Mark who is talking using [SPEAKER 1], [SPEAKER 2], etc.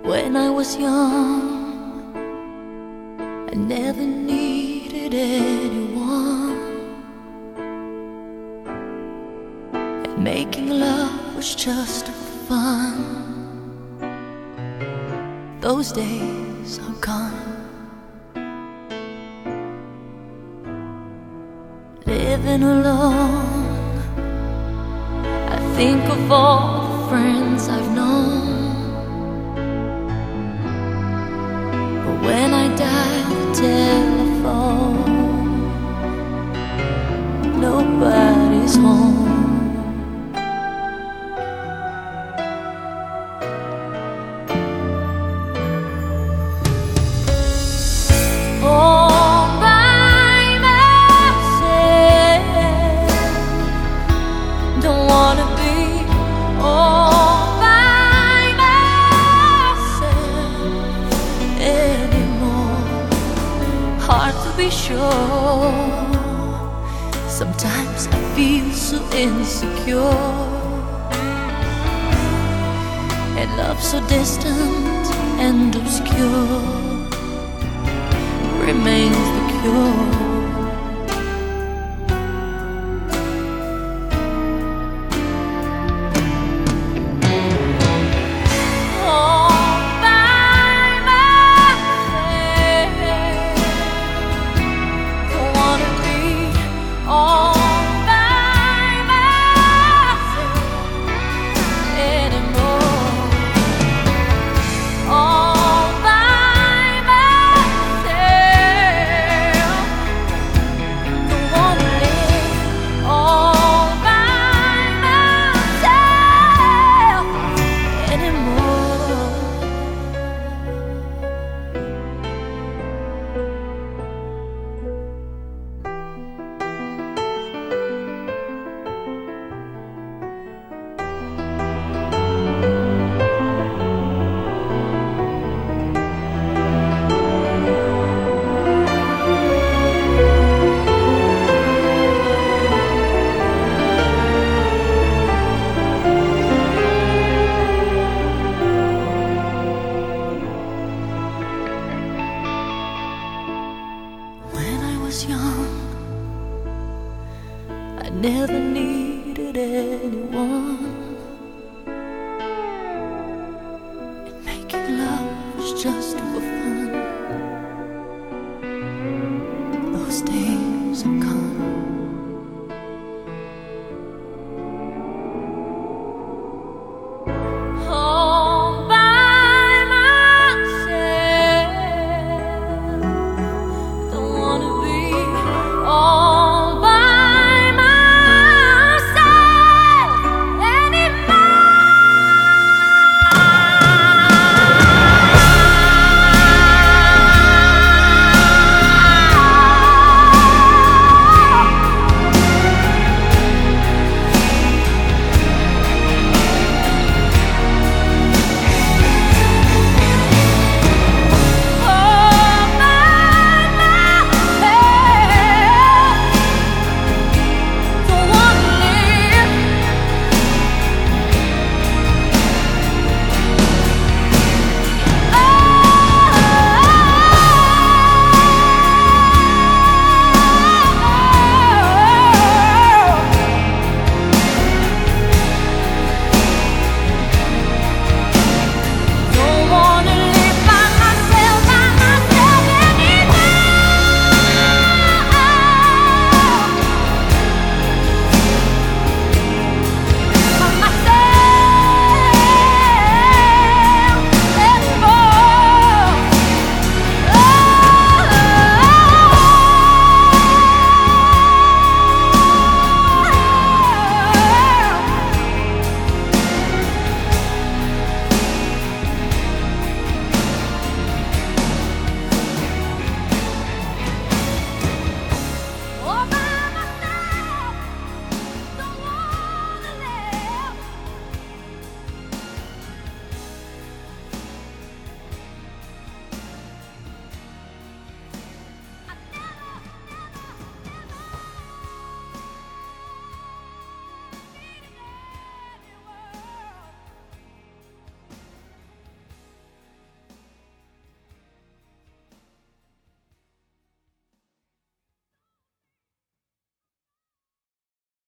[SPEAKER 1] When I was young, I never needed anyone, and making love was just for fun. Those days are gone. Living alone, I think of all the friends I've known. But when I dial the telephone, nobody's home. Hard to be sure. Sometimes I feel so insecure, and love so distant and obscure remains the cure. Young, I never needed anyone, and making love was just for fun. Those days